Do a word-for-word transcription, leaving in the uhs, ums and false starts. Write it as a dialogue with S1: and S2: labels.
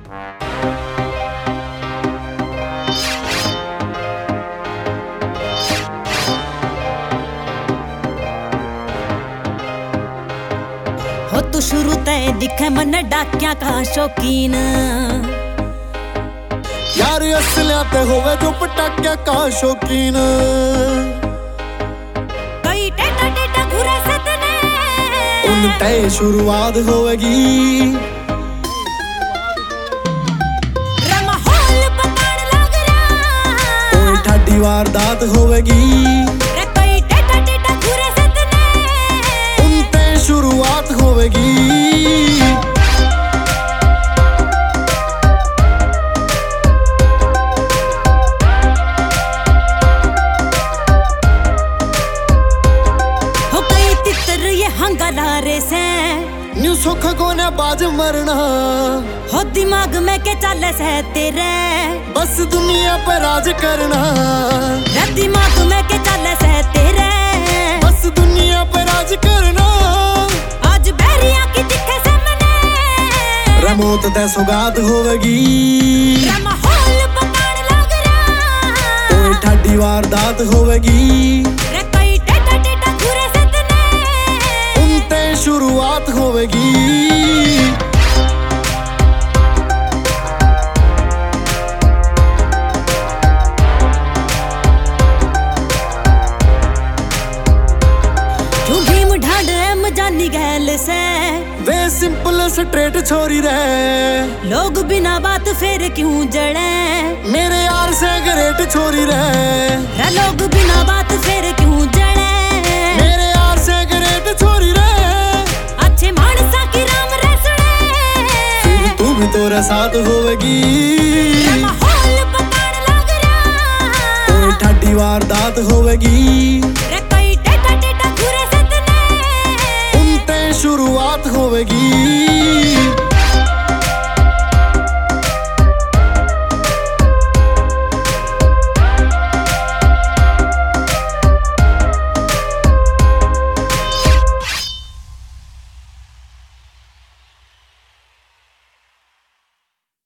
S1: हो तू शुरू तय दिखे मन डाकिया का शौकीन
S2: यार असलिया ते होवे जो पटाकिया का शौकीन
S1: कई टेटा टेटा घुरे सतने
S2: उन तय शुरुआत होवेगी
S1: माहौल पकड़ लग रहा
S2: कोई ठाडी वारदात होवेगी
S1: रे कई टेटा टेटा घुरे सतने
S2: उन तय शुरुआत होवेगी
S1: हंगारे से
S2: न्यू सुख को ने बाज मरना
S1: हो दिमाग में के चले से तेरे
S2: बस दुनिया पर राज करना
S1: रे दिमाग में के चले से तेरे
S2: बस दुनिया पर राज करना
S1: आज बैरिया की दिखे सामने
S2: रमोत ते सुगात होवेगी
S1: माहौल पकड़ लग रहा
S2: कोई ठाडी वारदात होवेगी
S1: रे कई टेटा टेटा घुरे सतने
S2: उन ते शुरुआत होवेगी
S1: जानी गैल से
S2: वे सिंपल स्ट्रेट छोरी रहे
S1: लोग बिना बात फिर क्यों जड़े
S2: मेरे यार से ग्रेट छोरी रहे
S1: रे लोग बिना बात फिर क्यों जड़े
S2: मेरे यार से ग्रेट छोरी रहे
S1: अच्छे मानसा की राम रसड़े
S2: फिर तू भी तोरे साथ होवेगी
S1: माहौल पकड़ लग रहा
S2: कोई ठाडी वारदात होवेगी
S1: रे कई टेटा टेटा घुरे सतने
S2: शुरुआत होवेगी।